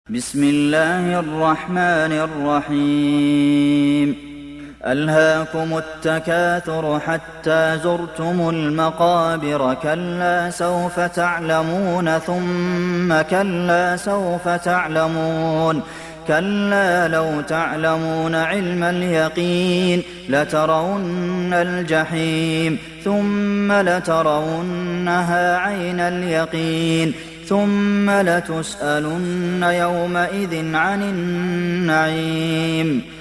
بسم الله الرحمن الرحيم ألهاكم التكاثر حتى زرتم المقابر كلا سوف تعلمون ثم كلا سوف تعلمون كلا لو تعلمون علم اليقين لترون الجحيم ثم لترونها عين اليقين ثم لتسألن يومئذ عن النعيم